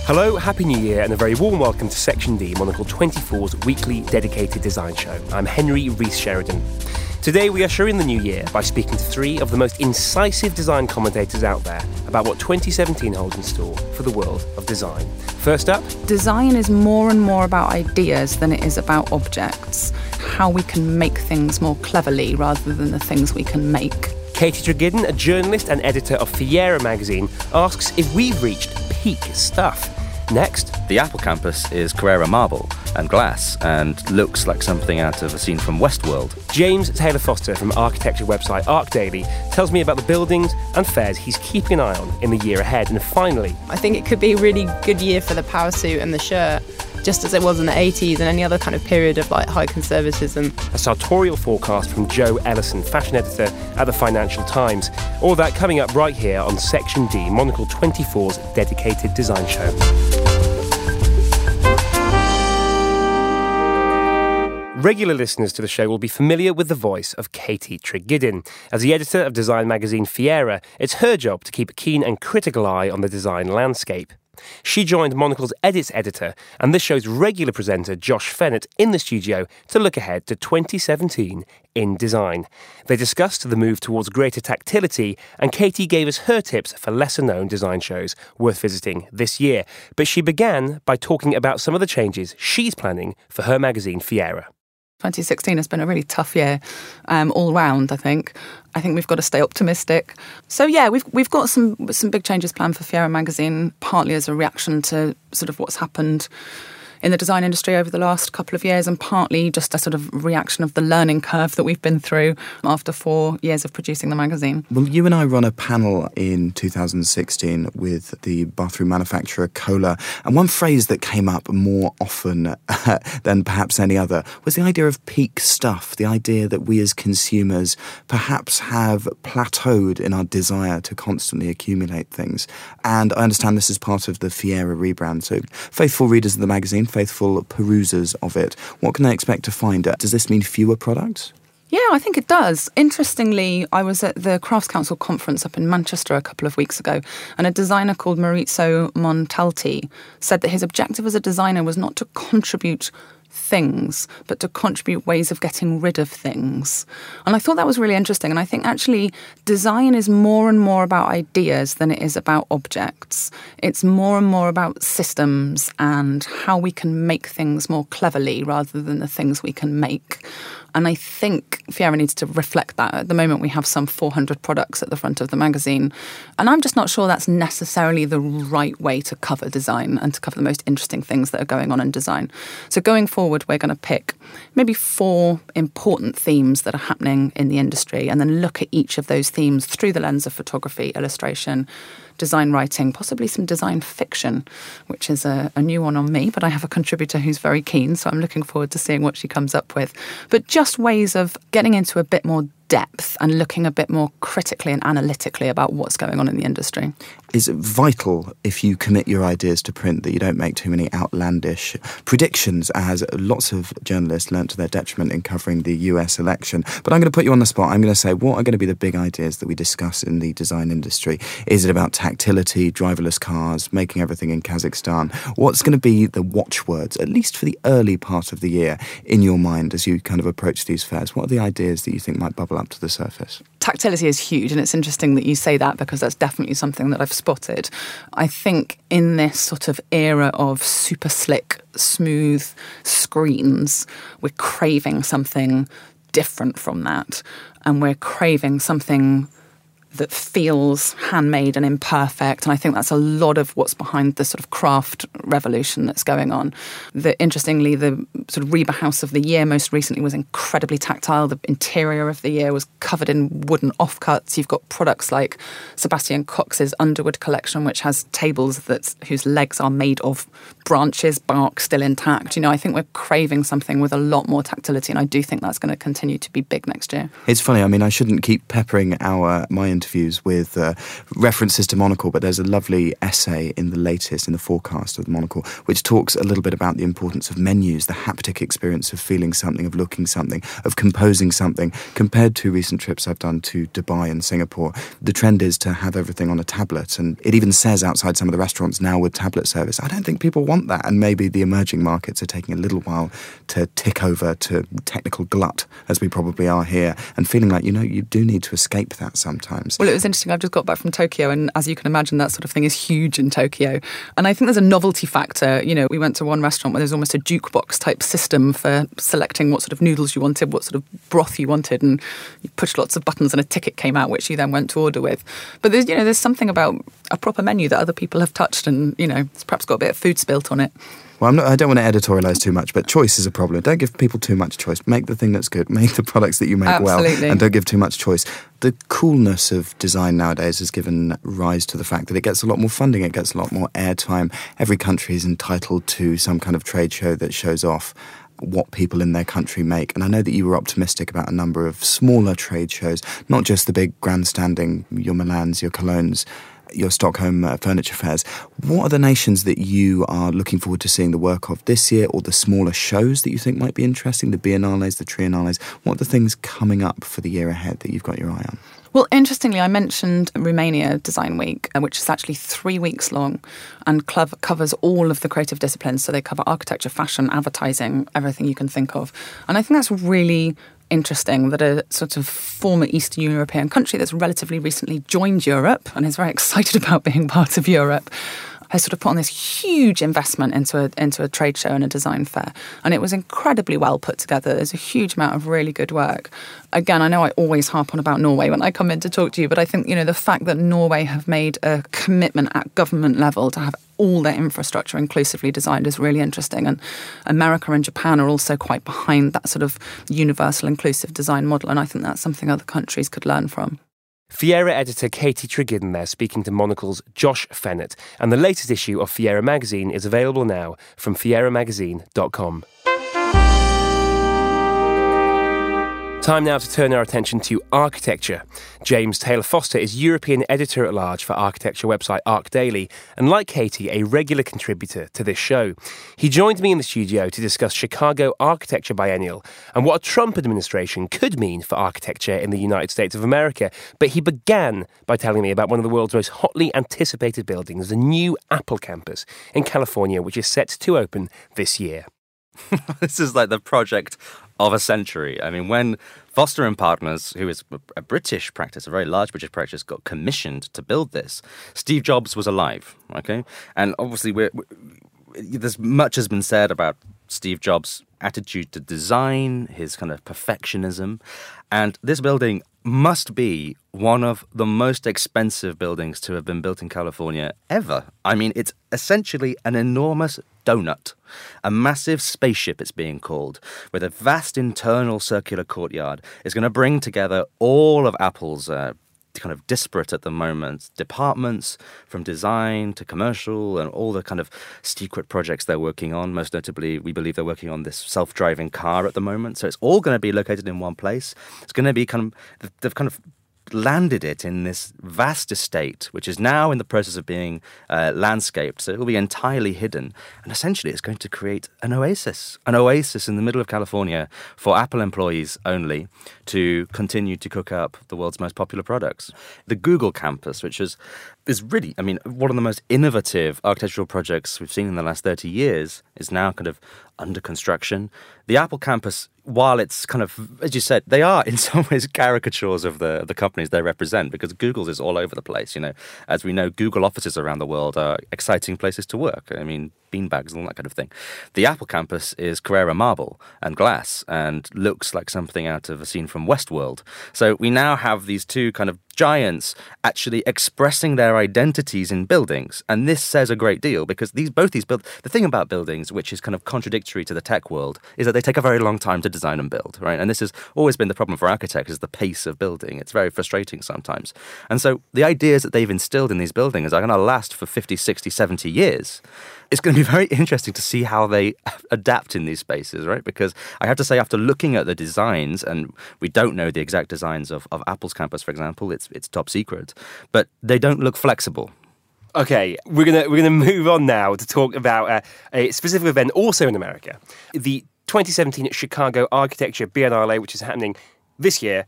Hello, Happy New Year, and a very warm welcome to Section D, Monocle 24's weekly dedicated design show. I'm Henry Rees-Sheridan. Today we usher in the new year by speaking to three of the most incisive design commentators out there about what 2017 holds in store for the world of design. First up, design is more and more about ideas than it is about objects. How we can make things more cleverly rather than the things we can make. Katie Tregiddin, a journalist and editor of Fiera magazine, asks if we've reached peak stuff. Next, the Apple campus is Carrara marble and glass and looks like something out of a scene from Westworld. James Taylor Foster from architecture website ArcDaily tells me about the buildings and fairs he's keeping an eye on in the year ahead. And finally, I think it could be a really good year for the power suit and the shirt, just as it was in the 80s and any other kind of period of high conservatism. A sartorial forecast from Joe Ellison, fashion editor at the Financial Times. All that coming up right here on Section D, Monocle 24's dedicated design show. Regular listeners to the show will be familiar with the voice of Katie Tregiddin. As the editor of design magazine Fiera, it's her job to keep a keen and critical eye on the design landscape. She joined Monocle's edits editor and this show's regular presenter Josh Fennett in the studio to look ahead to 2017 in design. They discussed the move towards greater tactility, and Katie gave us her tips for lesser-known design shows worth visiting this year. But she began by talking about some of the changes she's planning for her magazine Fiera. 2016 has been a really tough year all round, I think. I think we've got to stay optimistic. So yeah, we've got some big changes planned for Fiera magazine, partly as a reaction to sort of what's happened in the design industry over the last couple of years, and partly just a sort of reaction of the learning curve that we've been through after 4 years of producing the magazine. Well, you and I run a panel in 2016 with the bathroom manufacturer Kohler, and one phrase that came up more often than perhaps any other was the idea of peak stuff, the idea that we as consumers perhaps have plateaued in our desire to constantly accumulate things. And I understand this is part of the Fiera rebrand, so faithful readers of the magazine, faithful perusers of it, what can they expect to find? Does this mean fewer products? Yeah, I think it does. Interestingly, I was at the Crafts Council conference up in Manchester a couple of weeks ago, and a designer called Maurizio Montalti said that his objective as a designer was not to contribute things, but to contribute ways of getting rid of things. And I thought that was really interesting. And I think actually design is more and more about ideas than it is about objects. It's more and more about systems and how we can make things more cleverly rather than the things we can make. And I think Fiera needs to reflect that. At the moment, we have some 400 products at the front of the magazine. And I'm just not sure that's necessarily the right way to cover design and to cover the most interesting things that are going on in design. So going forward, we're going to pick maybe 4 important themes that are happening in the industry and then look at each of those themes through the lens of photography, illustration, design writing, possibly some design fiction, which is a new one on me, but I have a contributor who's very keen, so I'm looking forward to seeing what she comes up with. But just ways of getting into a bit more depth and looking a bit more critically and analytically about what's going on in the industry. Is it vital, if you commit your ideas to print, that you don't make too many outlandish predictions, as lots of journalists learnt to their detriment in covering the US election? But I'm going to put you on the spot. I'm going to say, what are going to be the big ideas that we discuss in the design industry? Is it about tactility, driverless cars, making everything in Kazakhstan? What's going to be the watchwords, at least for the early part of the year, in your mind as you kind of approach these fairs? What are the ideas that you think might bubble up to the surface? Tactility is huge, and it's interesting that you say that because that's definitely something that I've spotted. I think in this sort of era of super slick, smooth screens, we're craving something different from that, and we're craving something that feels handmade and imperfect. And I think that's a lot of what's behind the sort of craft revolution that's going on. Interestingly, the sort of Reba House of the Year most recently was incredibly tactile. The interior of the year was covered in wooden offcuts. You've got products like Sebastian Cox's Underwood collection, which has tables whose legs are made of branches, bark still intact. I think we're craving something with a lot more tactility, and I do think that's going to continue to be big next year. It's funny, I shouldn't keep peppering our My interviews with references to Monocle, but there's a lovely essay in the forecast of the Monocle, which talks a little bit about the importance of menus, the haptic experience of feeling something, of looking something, of composing something. Compared to recent trips I've done to Dubai and Singapore, the trend is to have everything on a tablet, and it even says outside some of the restaurants now with tablet service. I don't think people want that, and maybe the emerging markets are taking a little while to tick over to technical glut, as we probably are here, and feeling like, you do need to escape that sometimes. Well, it was interesting. I've just got back from Tokyo, and as you can imagine, that sort of thing is huge in Tokyo. And I think there's a novelty factor. We went to one restaurant where there's almost a jukebox type system for selecting what sort of noodles you wanted, what sort of broth you wanted, and you pushed lots of buttons and a ticket came out, which you then went to order with. But there's something about a proper menu that other people have touched, and it's perhaps got a bit of food spilt on it. Well, I don't want to editorialise too much, but choice is a problem. Don't give people too much choice. Make the thing that's good. Make the products that you make well, and don't give too much choice. The coolness of design nowadays has given rise to the fact that it gets a lot more funding, it gets a lot more airtime. Every country is entitled to some kind of trade show that shows off what people in their country make. And I know that you were optimistic about a number of smaller trade shows, not just the big grandstanding, your Milans, your Colognes, your Stockholm furniture fairs. What are the nations that you are looking forward to seeing the work of this year, or the smaller shows that you think might be interesting, the Biennales, the Triennales? What are the things coming up for the year ahead that you've got your eye on? Well, interestingly, I mentioned Romania Design Week, which is actually 3 weeks long and covers all of the creative disciplines. So they cover architecture, fashion, advertising, everything you can think of. And I think that's really interesting that a sort of former Eastern European country that's relatively recently joined Europe and is very excited about being part of Europe has sort of put on this huge investment into a trade show and a design fair. And it was incredibly well put together. There's a huge amount of really good work. Again, I know I always harp on about Norway when I come in to talk to you, but I think, the fact that Norway have made a commitment at government level to have all their infrastructure inclusively designed is really interesting. And America and Japan are also quite behind that sort of universal inclusive design model. And I think that's something other countries could learn from. Fiera editor Katie Tregidden there speaking to Monocle's Josh Fennett. And the latest issue of Fiera magazine is available now from fieramagazine.com. Time now to turn our attention to architecture. James Taylor-Foster is European editor-at-large for architecture website ArchDaily, and like Katie, a regular contributor to this show. He joined me in the studio to discuss Chicago Architecture Biennial and what a Trump administration could mean for architecture in the United States of America. But he began by telling me about one of the world's most hotly anticipated buildings, the new Apple campus in California, which is set to open this year. This is like the project of a century. I mean, when Foster and Partners, who is a British practice, a very large British practice, got commissioned to build this, Steve Jobs was alive, okay? And obviously, there's much has been said about Steve Jobs' attitude to design, his kind of perfectionism, and this building must be one of the most expensive buildings to have been built in California ever. I mean, it's essentially an enormous donut, a massive spaceship it's being called, with a vast internal circular courtyard. It's going to bring together all of Apple's kind of disparate at the moment departments, from design to commercial, and all the kind of secret projects they're working on. Most notably, we believe they're working on this self-driving car at the moment. So it's all going to be located in one place. It's going to be they've kind of landed it in this vast estate, which is now in the process of being landscaped. So it will be entirely hidden. And essentially, it's going to create an oasis in the middle of California for Apple employees only to continue to cook up the world's most popular products. The Google campus, which is really, I mean, one of the most innovative architectural projects we've seen in the last 30 years, is now kind of under construction. The Apple campus, while it's kind of, as you said, they are in some ways caricatures of the companies they represent, because Google's is all over the place. As we know, Google offices around the world are exciting places to work. I mean, beanbags and all that kind of thing. The Apple campus is Carrara marble and glass and looks like something out of a scene from Westworld. So we now have these two kind of giants actually expressing their identities in buildings. And this says a great deal, because the thing about buildings, which is kind of contradictory to the tech world, is that they take a very long time to design and build, right? And this has always been the problem for architects, is the pace of building. It's very frustrating sometimes. And so the ideas that they've instilled in these buildings are going to last for 50, 60, 70 years. It's going to be very interesting to see how they adapt in these spaces, right? Because I have to say, after looking at the designs, and we don't know the exact designs of Apple's campus, for example, it's it's top secret. But they don't look flexible. Okay, we're gonna move on now to talk about a specific event also in America, the 2017 Chicago Architecture Biennale, which is happening this year.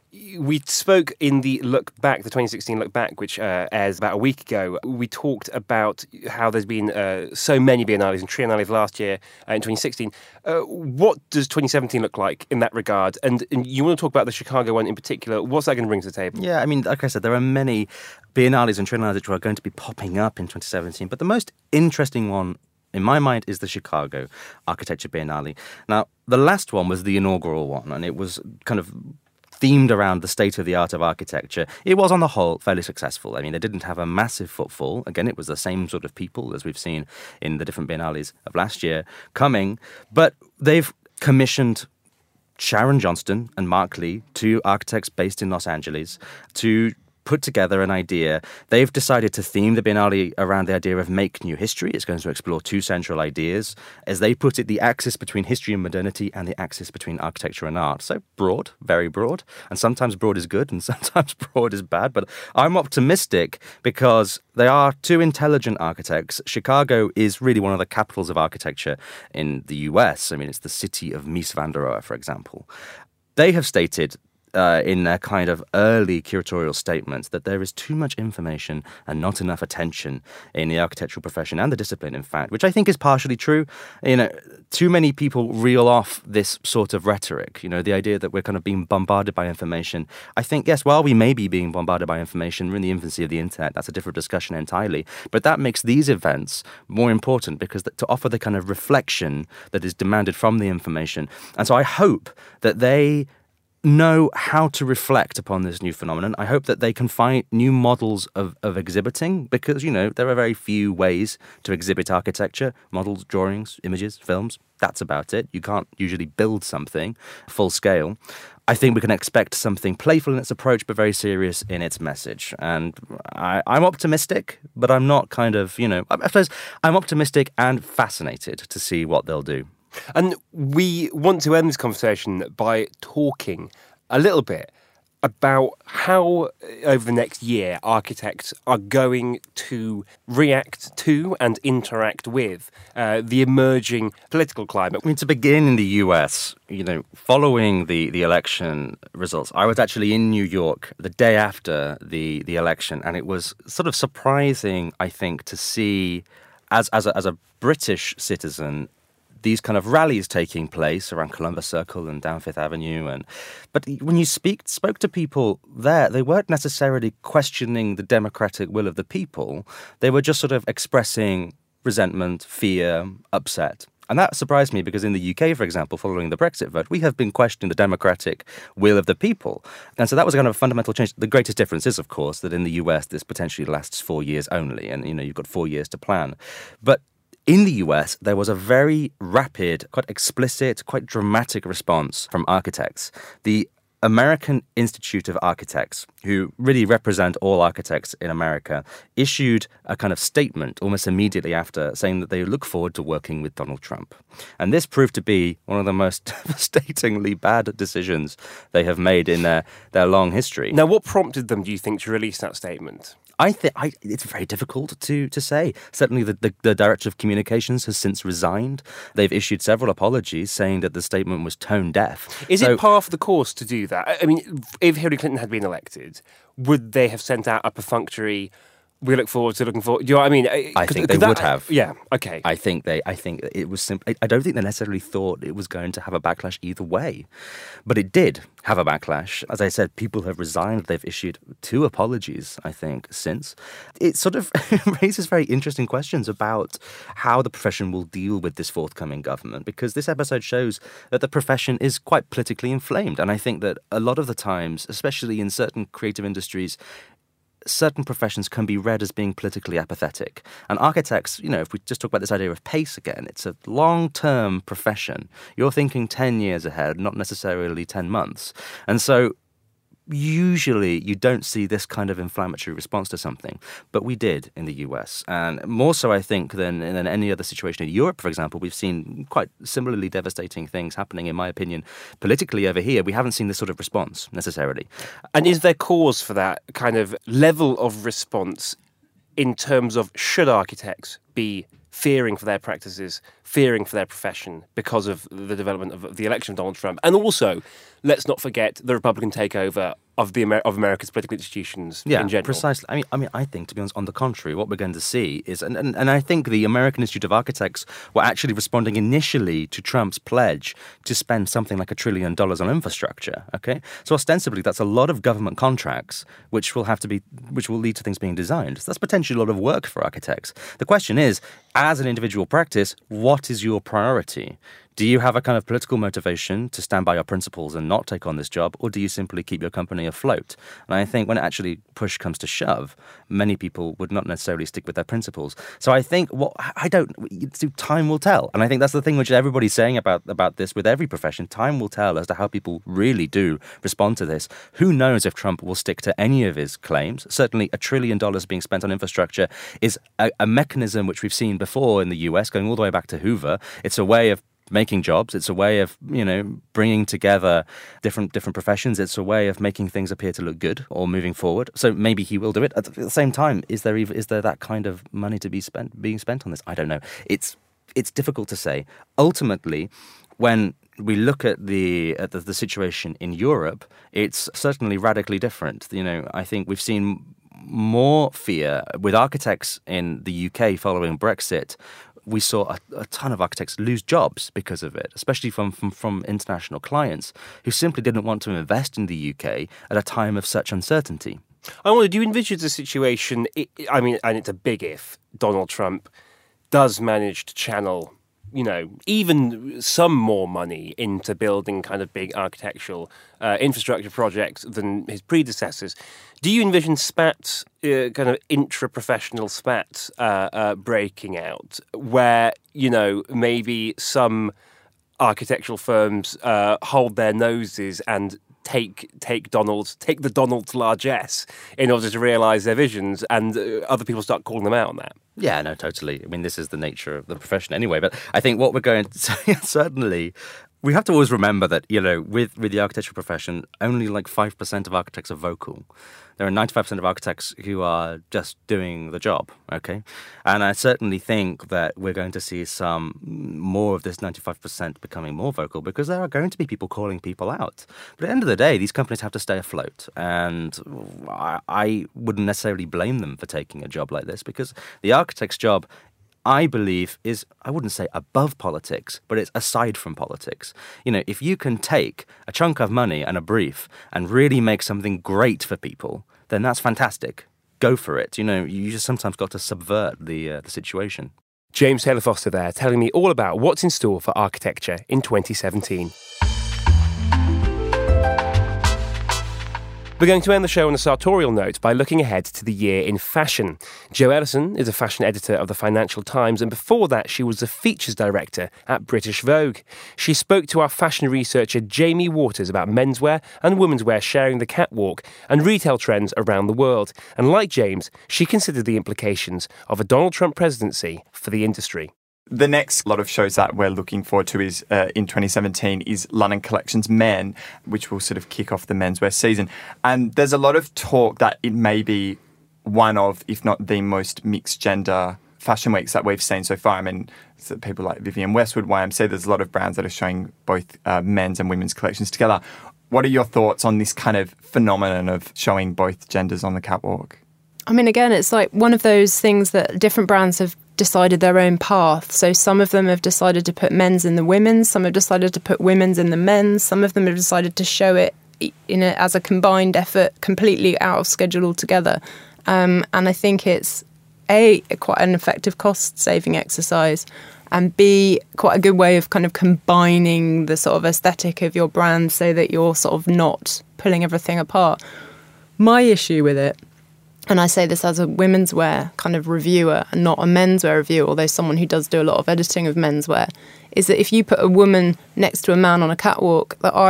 We spoke in the Look Back, the 2016 Look Back, which airs about a week ago. We talked about how there's been so many biennales and triennales last year in 2016. What does 2017 look like in that regard? And you want to talk about the Chicago one in particular. What's that going to bring to the table? Yeah, I mean, like I said, there are many biennales and triennales which are going to be popping up in 2017. But the most interesting one, in my mind, is the Chicago Architecture Biennale. Now, the last one was the inaugural one, and it was kind of themed around the state of the art of architecture. It was, on the whole, fairly successful. I mean, they didn't have a massive footfall. Again, it was the same sort of people as we've seen in the different biennales of last year coming. But they've commissioned Sharon Johnston and Mark Lee, two architects based in Los Angeles, to put together an idea. They've decided to theme the Biennale around the idea of make new history. It's going to explore two central ideas. As they put it, the axis between history and modernity and the axis between architecture and art. So broad, very broad. And sometimes broad is good and sometimes broad is bad. But I'm optimistic because they are two intelligent architects. Chicago is really one of the capitals of architecture in the US. I mean, it's the city of Mies van der Rohe, for example. They have stated in their kind of early curatorial statements that there is too much information and not enough attention in the architectural profession and the discipline, in fact, which I think is partially true. You know, too many people reel off this sort of rhetoric, you know, the idea that we're kind of being bombarded by information. I think, yes, while we may be being bombarded by information, we're in the infancy of the internet. That's a different discussion entirely. But that makes these events more important because to offer the kind of reflection that is demanded from the information. And so I hope that they know how to reflect upon this new phenomenon. I hope that they can find new models of exhibiting because, you know, there are very few ways to exhibit architecture. Models, drawings, images, films, that's about it. You can't usually build something full scale. I think we can expect something playful in its approach but very serious in its message. And I'm optimistic, but I'm not kind of, you know, I suppose I'm optimistic and fascinated to see what they'll do. And we want to end this conversation by talking a little bit about how, over the next year, architects are going to react to and interact with the emerging political climate. I mean, to begin in the US, you know, following the election results, I was actually in New York the day after the election, and it was sort of surprising, I think, to see, as a British citizen, these kind of rallies taking place around Columbus Circle and down Fifth Avenue. But when you spoke to people there, they weren't necessarily questioning the democratic will of the people. They were just sort of expressing resentment, fear, upset. And that surprised me because in the UK, for example, following the Brexit vote, we have been questioning the democratic will of the people. And so that was a kind of a fundamental change. The greatest difference is, of course, that in the US, this potentially lasts 4 years only. And, you know, you've got 4 years to plan. But in the US, there was a very rapid, quite explicit, quite dramatic response from architects. The American Institute of Architects, who really represent all architects in America, issued a kind of statement almost immediately after saying that they look forward to working with Donald Trump. And this proved to be one of the most devastatingly bad decisions they have made in their long history. Now, what prompted them, do you think, to release that statement? I think it's very difficult to say. Certainly the Director of Communications has since resigned. They've issued several apologies saying that the statement was tone deaf. Is it par for the course to do that? I mean, if Hillary Clinton had been elected, would they have sent out a perfunctory, we look forward to looking forward? Do you know what I mean? I think they would have. Yeah, okay. I think it was simple. I don't think they necessarily thought it was going to have a backlash either way. But it did have a backlash. As I said, people have resigned. They've issued 2 apologies, I think, since. It sort of raises very interesting questions about how the profession will deal with this forthcoming government, because this episode shows that the profession is quite politically inflamed. And I think that a lot of the times, especially in certain creative industries, certain professions can be read as being politically apathetic. And architects, you know, if we just talk about this idea of pace again, it's a long-term profession. You're thinking 10 years ahead, not necessarily 10 months. And so usually you don't see this kind of inflammatory response to something, but we did in the US, and more so I think than any other situation in Europe. For example, we've seen quite similarly devastating things happening, in my opinion, politically over here. We haven't seen this sort of response necessarily. And is there cause for that kind of level of response in terms of should architects be fearing for their practices, fearing for their profession because of the development of the election of Donald Trump? And also, let's not forget the Republican takeover of America's political institutions in general. Precisely. I think, to be honest, on the contrary, what we're going to see is, and I think the American Institute of Architects were actually responding initially to Trump's pledge to spend something like $1 trillion on infrastructure. Okay, so ostensibly that's a lot of government contracts which will lead to things being designed. So that's potentially a lot of work for architects. The question is, as an individual practice, what is your priority? Do you have a kind of political motivation to stand by your principles and not take on this job, or do you simply keep your company afloat? And I think when actually push comes to shove, many people would not necessarily stick with their principles. So I think time will tell. And I think that's the thing which everybody's saying about this with every profession. Time will tell as to how people really do respond to this. Who knows if Trump will stick to any of his claims? Certainly $1 trillion being spent on infrastructure is a mechanism which we've seen before in the US, going all the way back to Hoover. It's a way of making jobs. It's a way of, bringing together different professions. It's a way of making things appear to look good or moving forward. So maybe he will do it. At the same time, is there that kind of money to being spent on this? I don't know. It's difficult to say. Ultimately, when we look at the situation in Europe, it's certainly radically different. I think we've seen more fear with architects in the UK following Brexit. We saw a ton of architects lose jobs because of it, especially from international clients who simply didn't want to invest in the UK at a time of such uncertainty. I wonder, do you envisage the situation, and it's a big if, Donald Trump does manage to channel, even some more money into building kind of big architectural infrastructure projects than his predecessors? Do you envision spats, kind of intra-professional spats breaking out where, maybe some architectural firms hold their noses and take the Donald's largesse in order to realise their visions, and other people start calling them out on that? Yeah, no, totally. I mean, this is the nature of the profession anyway. But I think what we're going to say, certainly, we have to always remember that, with the architectural profession, only like 5% of architects are vocal. There are 95% of architects who are just doing the job, okay? And I certainly think that we're going to see some more of this 95% becoming more vocal, because there are going to be people calling people out. But at the end of the day, these companies have to stay afloat. And I wouldn't necessarily blame them for taking a job like this, because the architect's job, I believe, is, I wouldn't say above politics, but it's aside from politics. If you can take a chunk of money and a brief and really make something great for people, then that's fantastic. Go for it. You just sometimes got to subvert the situation. James Taylor Foster there, telling me all about what's in store for architecture in 2017. We're going to end the show on a sartorial note by looking ahead to the year in fashion. Jo Ellison is a fashion editor of the Financial Times, and before that she was a features director at British Vogue. She spoke to our fashion researcher Jamie Waters about menswear and womenswear sharing the catwalk and retail trends around the world. And like James, she considered the implications of a Donald Trump presidency for the industry. The next lot of shows that we're looking forward to is in 2017 is London Collections Men, which will sort of kick off the menswear season. And there's a lot of talk that it may be one of, if not the most mixed gender fashion weeks that we've seen so far. I mean, so people like Vivienne Westwood, YMCA, there's a lot of brands that are showing both men's and women's collections together. What are your thoughts on this kind of phenomenon of showing both genders on the catwalk? I mean, again, it's like one of those things that different brands have decided their own path. So some of them have decided to put men's in the women's, some have decided to put women's in the men's, some of them have decided to show it as a combined effort, completely out of schedule altogether. And I think it's A, quite an effective cost-saving exercise, and B, quite a good way of kind of combining the sort of aesthetic of your brand so that you're sort of not pulling everything apart. My issue with it, and I say this as a women's wear kind of reviewer and not a menswear reviewer, although someone who does do a lot of editing of menswear, is that if you put a woman next to a man on a catwalk, that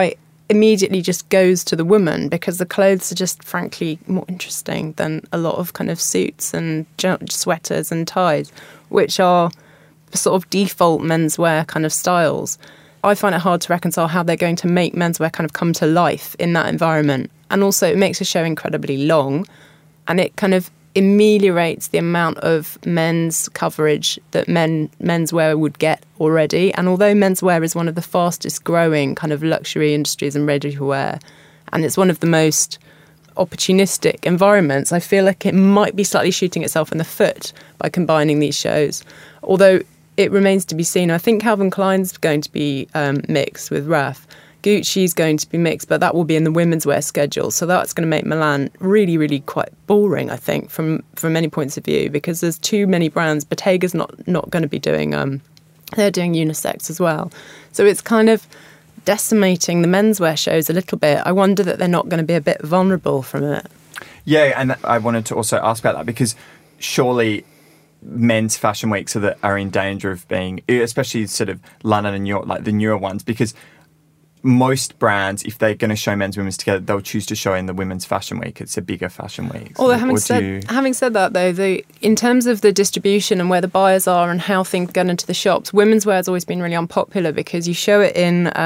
immediately just goes to the woman because the clothes are just frankly more interesting than a lot of kind of suits and sweaters and ties, which are sort of default menswear kind of styles. I find it hard to reconcile how they're going to make menswear kind of come to life in that environment. And also it makes a show incredibly long, and it kind of ameliorates the amount of men's coverage that menswear would get already. And although menswear is one of the fastest growing kind of luxury industries and ready-to-wear, and it's one of the most opportunistic environments, I feel like it might be slightly shooting itself in the foot by combining these shows. Although it remains to be seen. I think Calvin Klein's going to be mixed with Raf. Gucci's going to be mixed, but that will be in the women's wear schedule. So that's going to make Milan really, really quite boring, I think, from many points of view, because there's too many brands. Bottega's not going to be doing, they're doing unisex as well. So it's kind of decimating the menswear shows a little bit. I wonder that they're not going to be a bit vulnerable from it. Yeah, and I wanted to also ask about that, because surely men's fashion weeks are in danger of being, especially sort of London and New York, like the newer ones, because most brands, if they're going to show men's and women's together, they'll choose to show in the women's fashion week. It's a bigger fashion week. Although having said that, though, in terms of the distribution and where the buyers are and how things get into the shops, women's wear has always been really unpopular because you show it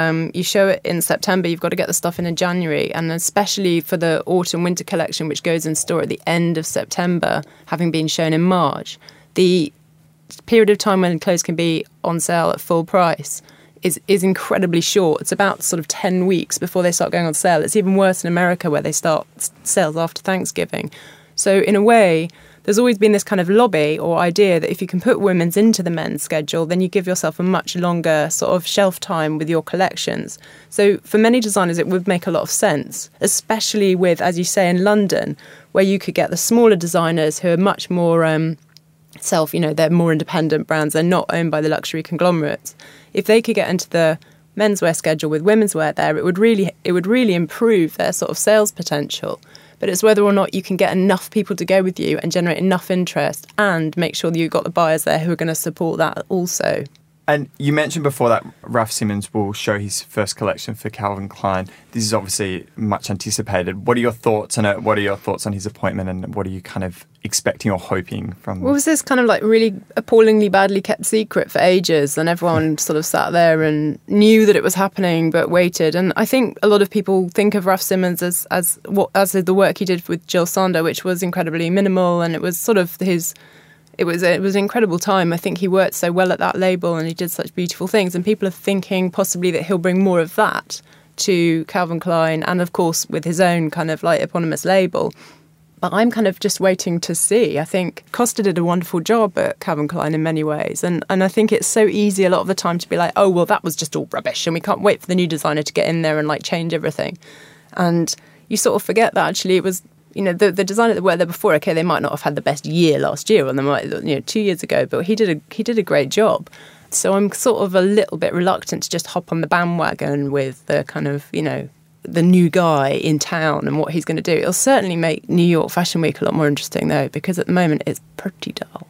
in September. You've got to get the stuff in January, and especially for the autumn winter collection, which goes in store at the end of September, having been shown in March. The period of time when clothes can be on sale at full price is incredibly short. It's about sort of 10 weeks before they start going on sale. It's even worse in America, where they start sales after Thanksgiving. So in a way, there's always been this kind of lobby or idea that if you can put women's into the men's schedule, then you give yourself a much longer sort of shelf time with your collections. So for many designers, it would make a lot of sense, especially with, as you say, in London, where you could get the smaller designers who are much more they're more independent brands. They're not owned by the luxury conglomerates. If they could get into the menswear schedule with women's wear there, it would really improve their sort of sales potential. But it's whether or not you can get enough people to go with you and generate enough interest and make sure that you've got the buyers there who are going to support that also. And you mentioned before that Raf Simons will show his first collection for Calvin Klein. This is obviously much anticipated. What are your thoughts on it? What are your thoughts on his appointment, and what are you kind of expecting or hoping from? Well, was this kind of like really appallingly badly kept secret for ages, and everyone sort of sat there and knew that it was happening but waited? And I think a lot of people think of Raf Simons as the work he did with Jill Sander, which was incredibly minimal, and it was sort of It was an incredible time. I think he worked so well at that label and he did such beautiful things. And people are thinking possibly that he'll bring more of that to Calvin Klein and, of course, with his own kind of like eponymous label. But I'm kind of just waiting to see. I think Costa did a wonderful job at Calvin Klein in many ways. And I think it's so easy a lot of the time to be like, oh, well, that was just all rubbish and we can't wait for the new designer to get in there and like change everything. And you sort of forget that actually it was, the designer that were there before, okay, they might not have had the best year last year, or they might, 2 years ago, but he did a great job. So I'm sort of a little bit reluctant to just hop on the bandwagon with the kind of, the new guy in town and what he's going to do. It'll certainly make New York Fashion Week a lot more interesting, though, because at the moment it's pretty dull.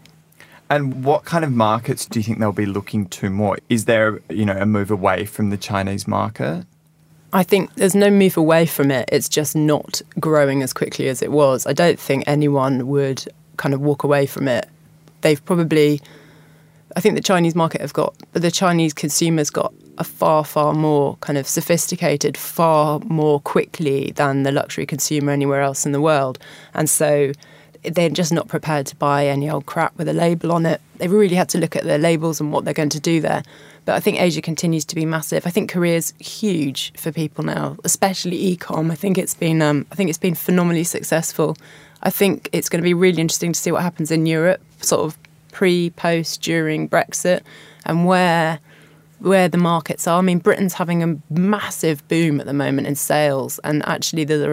And what kind of markets do you think they'll be looking to more? Is there, a move away from the Chinese market? I think there's no move away from it. It's just not growing as quickly as it was. I don't think anyone would kind of walk away from it. I think the Chinese market the Chinese consumers got a far, far more kind of sophisticated, far more quickly than the luxury consumer anywhere else in the world. And so they're just not prepared to buy any old crap with a label on it. They've really had to look at their labels and what they're going to do there. But I think Asia continues to be massive. I think Korea's huge for people now, especially e-com. I think it's been phenomenally successful. I think it's going to be really interesting to see what happens in Europe, sort of pre, post, during Brexit, and where the markets are. I mean, Britain's having a massive boom at the moment in sales, and actually there's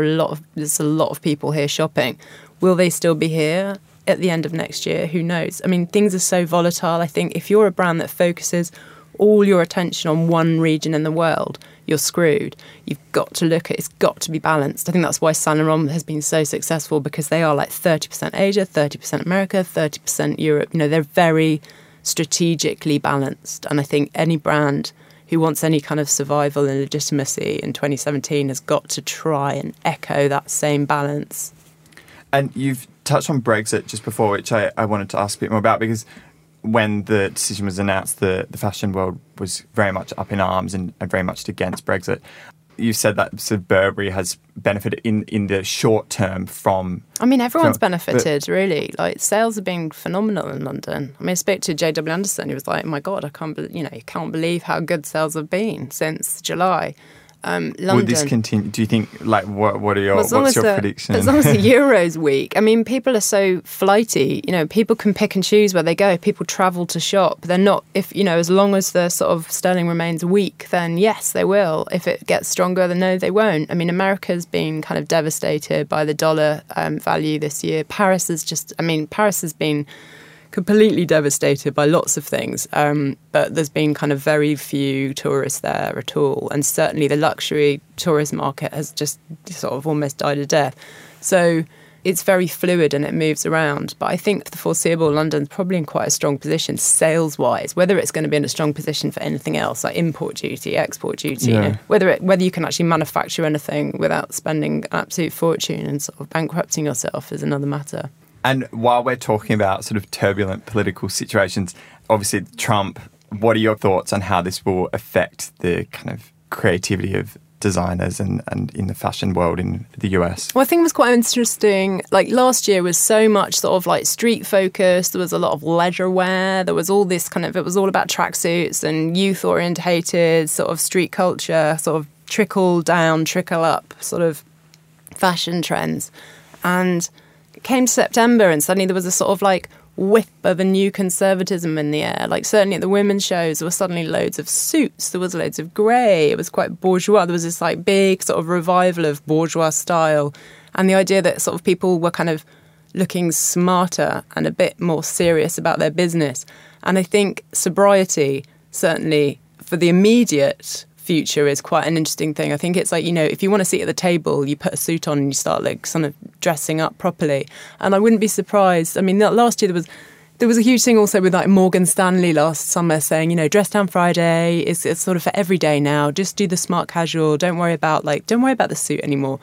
a lot of people here shopping. Will they still be here at the end of next year? Who knows? I mean, things are so volatile. I think if you're a brand that focuses all your attention on one region in the world, you're screwed. You've got to it's got to be balanced. I think that's why Saint Laurent has been so successful, because they are like 30% Asia, 30% America, 30% Europe. They're very strategically balanced. And I think any brand who wants any kind of survival and legitimacy in 2017 has got to try and echo that same balance. And you've touched on Brexit just before, which I wanted to ask a bit more about, because when the decision was announced, the fashion world was very much up in arms and very much against Brexit. You said that sort of Burberry has benefited in the short term from... I mean, everyone's benefited, really. Like, sales have been phenomenal in London. I mean, I spoke to J.W. Anderson, who was like, oh my God, you can't believe how good sales have been since July. London. Will this continue? Do you think, like, what's your prediction? As long as the Euro's weak. I mean, people are so flighty. You know, people can pick and choose where they go. People travel to shop. They're not, as long as the sort of sterling remains weak, then yes, they will. If it gets stronger, then no, they won't. I mean, America's been kind of devastated by the dollar value this year. Paris has been completely devastated by lots of things, but there's been kind of very few tourists there at all, and certainly the luxury tourist market has just sort of almost died a death. So it's very fluid and it moves around, but I think for the foreseeable, London's probably in quite a strong position sales-wise. Whether it's going to be in a strong position for anything else, like import duty, export duty, whether you can actually manufacture anything without spending an absolute fortune and sort of bankrupting yourself is another matter. And while we're talking about sort of turbulent political situations, obviously Trump, what are your thoughts on how this will affect the kind of creativity of designers and in the fashion world in the US? Well, I think it was quite interesting. Like, last year was so much sort of like street focused. There was a lot of leisure wear. There was all this it was all about tracksuits and youth orientated sort of street culture, sort of trickle down, trickle up sort of fashion trends. And it came to September and suddenly there was a sort of like whiff of a new conservatism in the air. Like, certainly at the women's shows, there were suddenly loads of suits. There was loads of grey. It was quite bourgeois. There was this like big sort of revival of bourgeois style. And the idea that sort of people were kind of looking smarter and a bit more serious about their business. And I think sobriety, certainly for the immediate future, is quite an interesting thing. I think it's like, if you want to sit at the table, you put a suit on and you start like sort of dressing up properly. And I wouldn't be surprised. I mean, last year there was a huge thing also with like Morgan Stanley last summer saying, Dress Down Friday is sort of for every day now. Just do the smart casual. Don't worry about the suit anymore.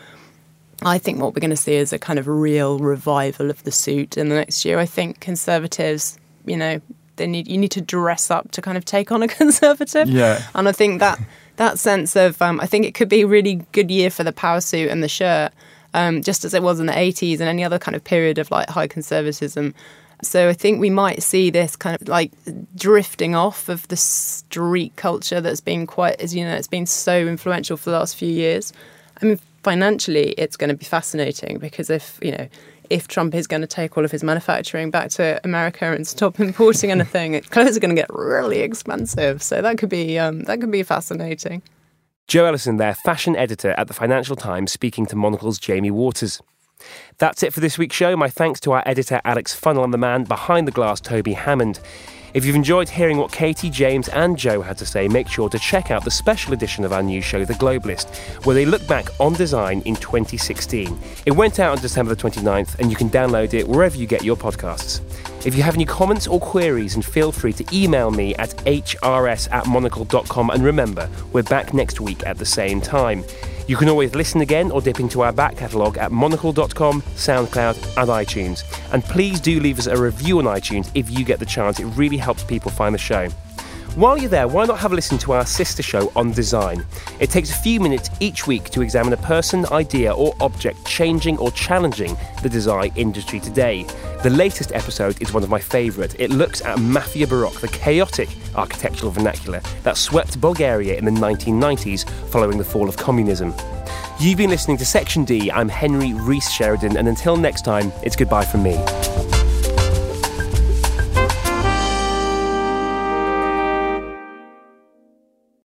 I think what we're going to see is a kind of real revival of the suit in the next year. I think conservatives, you need to dress up to kind of take on a conservative. Yeah. And I think that sense of, I think it could be a really good year for the power suit and the shirt, just as it was in the 80s and any other kind of period of like high conservatism. So I think we might see this kind of like drifting off of the street culture that's been it's been so influential for the last few years. I mean, financially, it's going to be fascinating because if Trump is going to take all of his manufacturing back to America and stop importing anything, clothes are going to get really expensive. So that could be fascinating. Jo Ellison there, fashion editor at the Financial Times, speaking to Monocle's Jamie Waters. That's it for this week's show. My thanks to our editor Alex Funnell and the man behind the glass, Toby Hammond. If you've enjoyed hearing what Katie, James and Jo had to say, make sure to check out the special edition of our new show, The Globalist, where they look back on design in 2016. It went out on December the 29th, and you can download it wherever you get your podcasts. If you have any comments or queries, and feel free to email me at hrs@monocle.com. And remember, we're back next week at the same time. You can always listen again or dip into our back catalogue at monocle.com, SoundCloud and iTunes. And please do leave us a review on iTunes if you get the chance. It really helps people find the show. While you're there, why not have a listen to our sister show On Design? It takes a few minutes each week to examine a person, idea or object changing or challenging the design industry today. The latest episode is one of my favourite. It looks at Mafia Baroque, the chaotic architectural vernacular that swept Bulgaria in the 1990s following the fall of communism. You've been listening to Section D. I'm Henry Rees Sheridan, and until next time, it's goodbye from me.